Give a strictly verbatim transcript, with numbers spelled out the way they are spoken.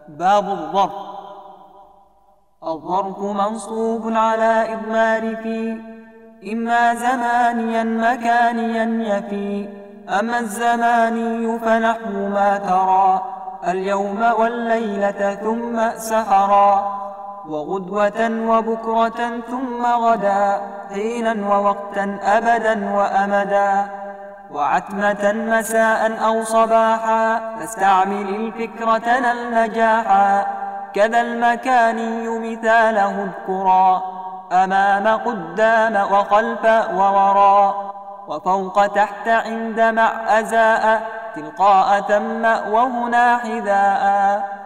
باب الظرف. الظرف منصوب على إضمار في، إما زمانيا مكانيا يفي. أما الزماني فنحو ما ترى، اليوم والليلة ثم سحرا، وغدوة وبكرة ثم غدا، حينا ووقتا أبدا وأمدا، وعتمة مساء أو صباحا، فاستعمل الفكرة نل نجاحا. كذا المكاني مثاله اذكرا، أمام قدام وخلف ووراء، وفوق تحت عند مع أزاء، تلقاء ثم وهنا حذاء.